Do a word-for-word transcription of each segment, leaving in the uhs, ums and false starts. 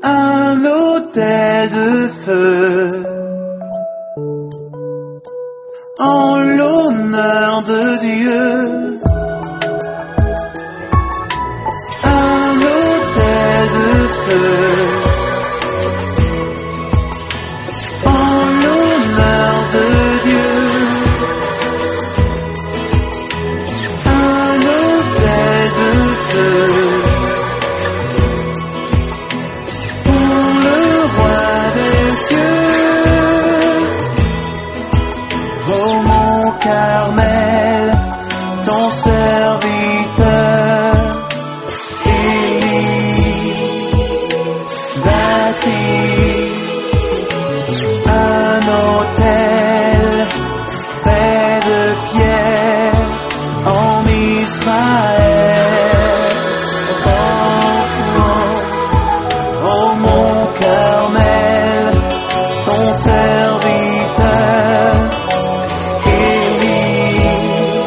un autel de feu en l'honneur de Dieu. Un autel de feu en l'honneur de Dieu. Un autel de feu pour le roi des cieux. Oh mon Carmel, ton serviteur un autel fait de pierre en Israël. Oh, oh, oh mon Carmel, ton serviteur Élie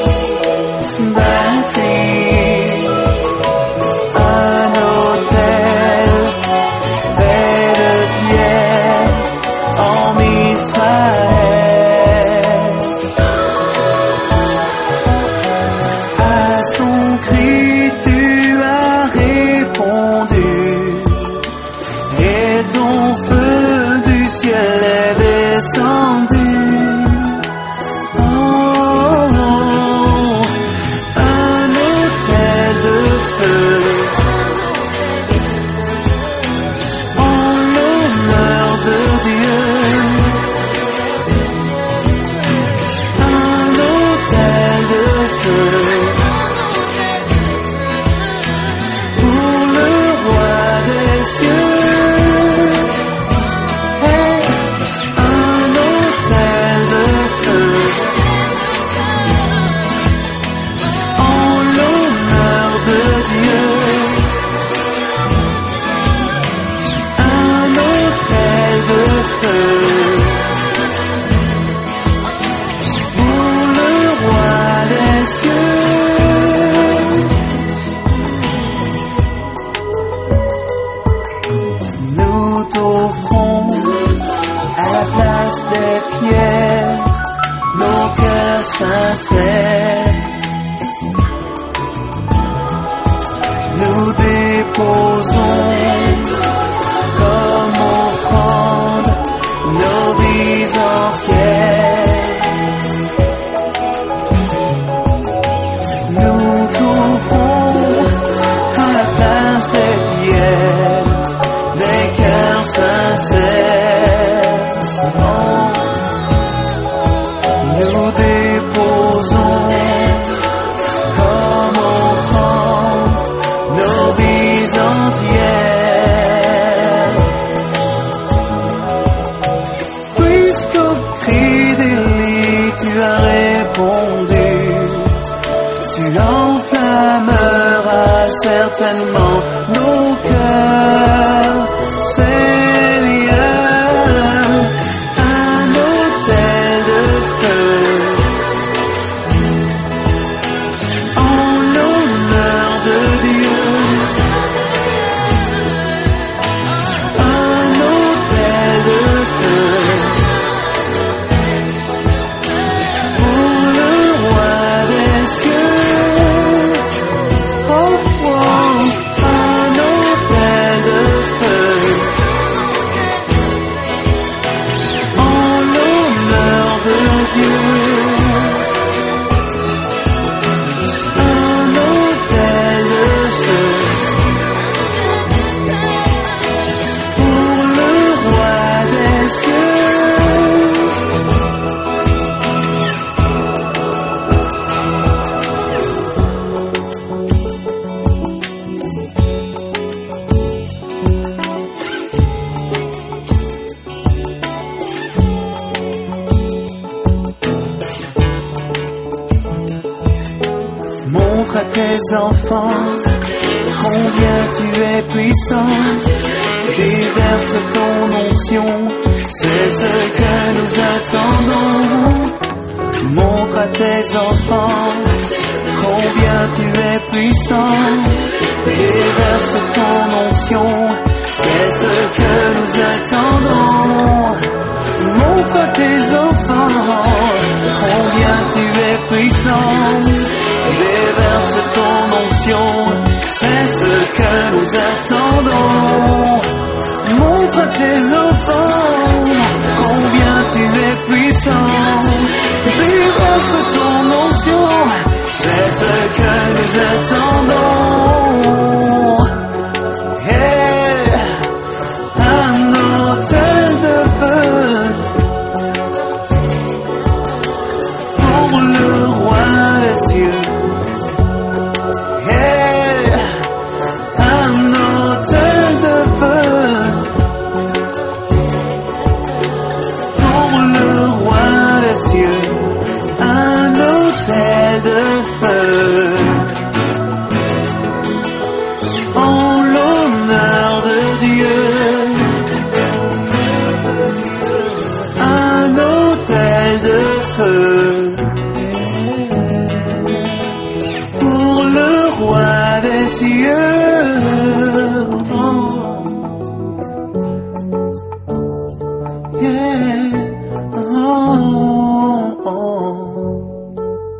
bâtit un autel fait de pierre en Israël. À son cri tu as répondu, et ton feu du ciel est descendu. Oh, oh, un autel de feu en l'honneur de Dieu. Un autel de feu pour le roi des cieux. Hey, un autel de feu en l'honneur de Dieu. Un autel de feu pour le roi des cieux. Nous t'offrons à la place des pierres nos cœurs sincères. Nous déposons comme offrande nos vies entières. Nous t'offrons à la place des pierres des cœurs sincères. Oh, nous déposons comme offrande nos vies entières. Puisqu'au cri d'Élie tu as répondu, tu enflammeras certainement nos cœurs, Seigneur. Un autel de feu en l'honneur de Dieu. Un autel de feu pour le roi des cieux. Oh, oh, un autel de feu en l'honneur de Dieu. Un autel de feu pour le roi des cieux. Montre à tes enfants combien tu es puissant. Déverse ton onction, c'est ce que nous attendons. Montre à tes enfants combien tu es puissant. Déverse ton onction, c'est c'est ce que nous attendons. Montre à tes enfants combien tu es puissant. Déverse ton onction, c'est ce que nous attendons. Montre à tes enfants combien tu es puissant. Déverse ton onction, c'est ce que nous attendons. Hey, un autel de feu pour le roi des cieux. Hey, un autel de feu pour le roi des cieux. Un autel de feu en l'honneur de Dieu. Un autel de feu pour le roi des cieux. Oh. Yeah. Oh, oh.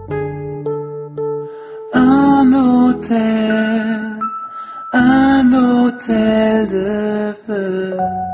Un autel, un autel de feu.